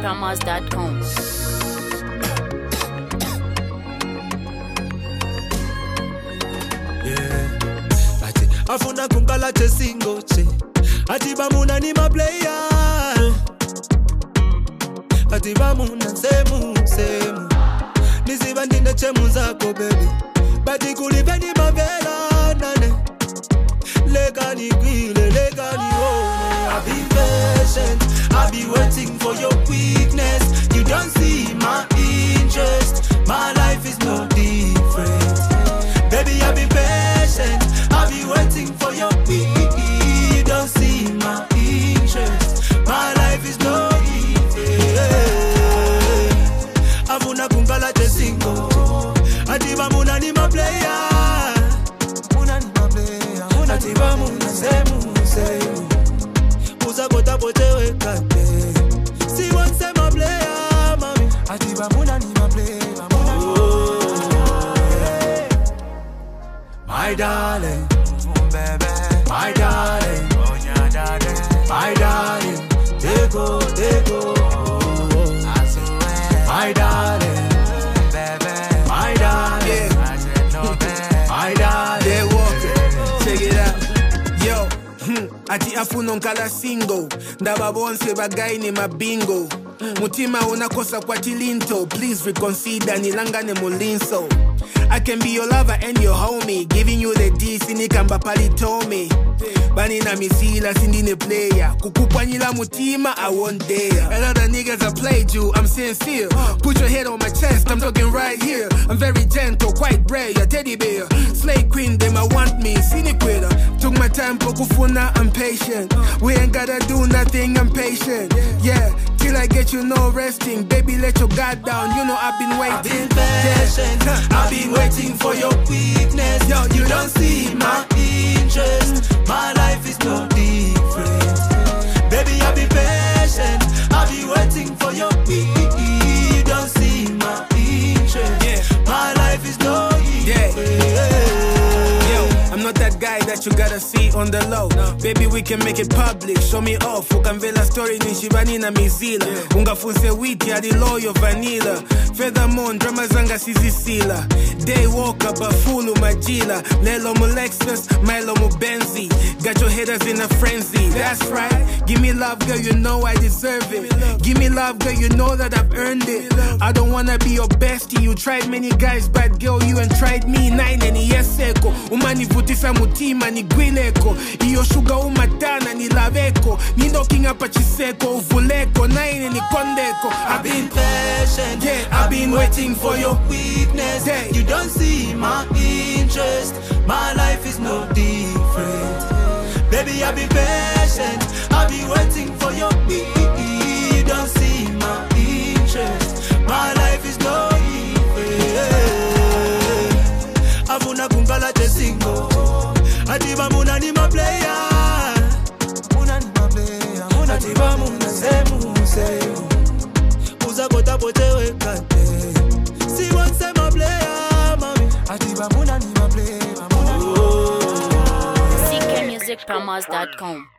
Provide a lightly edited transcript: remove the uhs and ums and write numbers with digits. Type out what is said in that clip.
CKMusicPromos.com. Afuna kunkala che single che Atiba muna ni ma player Atiba muna semu Nisiba ndine che muzako baby Bati kulipe ni mavela nane Legani gwile, legani oh I've been patient, I've been waiting for your weakness You don't see my interest My life is no different Baby I've been patient I'll be waiting for your peace. You don't see my interest. My life is no easy. Avuna kungala che single. Adiba muna ni ma player. Muna ni ma player. Adiba muna semu. Uza kota pote wekate. Si one se ma player, mami. Adiba muna ni ma player. My darling, baby, my darling, oh yeah, darling, my darling, they go, I swear, my darling, baby, my darling, yeah. I said no, baby, my darling, they walk, check it out, yo, ati afuno nkala single, ndaba bonse bagay ni mabingo, mutima unakosa kwa tilinto, please reconsider nilangane mulinso. I can be your lover and your homie. Giving you the D, sinikamba palitomi. Banina misila, sindine player. Kukupanyila mutima, I won't dare. A lot of niggas I played you, I'm sincere. Put your head on my chest, I'm talking right here. I'm very gentle, quite brave, a teddy bear. Slay queen, them I want me, siniquita. Took my time, pokufuna, I'm patient. We ain't gotta do nothing, I'm patient. Yeah, till I get you no resting. Baby, let your guard down, you know I've been waiting. I've been patient, I've been waiting for your weakness. Yo, you don't see my interest. My life is no different. Baby, I'll be patient. I'll be waiting for your weakness. You don't see my interest. Yeah. My life is no different. Yo, I'm not that guy that you gotta see on the low. No. Baby, we can make it public. Show me off. Ukamvela story ni shibani na mizila. Ungafunse witi hadi loyo vanilla. Furthermore, drama zanga sizisila. Day walker, bafulu majila. Lelo mu Lexus, Milo mu Benzi. Got your haters in a frenzy. That's right. Give me love, girl, you know I deserve it. Give me love, girl, you know that I've earned it. I don't wanna be your bestie. You tried many guys, but girl, you ain't tried me. Nine and yeseko. Umani vutisa mutima ni gwileko. Iyo sugar umatana ni laveko. Ni knocking up at chiseko, uvuleko. Nine and kondeko. I've been patient. Yeah, I've been waiting for your weakness. Yeah. You don't see my interest. My life is no different. Baby, I'll be patient. I'll be waiting for your weakness. You don't see my interest. My life is no different. Avuna kungala che single. Adiba muna ni ma player. Muna ni ma player. Adiba muna semu. Uza kota pote wekate. Si one se ma player, mami. Adiba muna ni ma player. CKMusicPromos.com.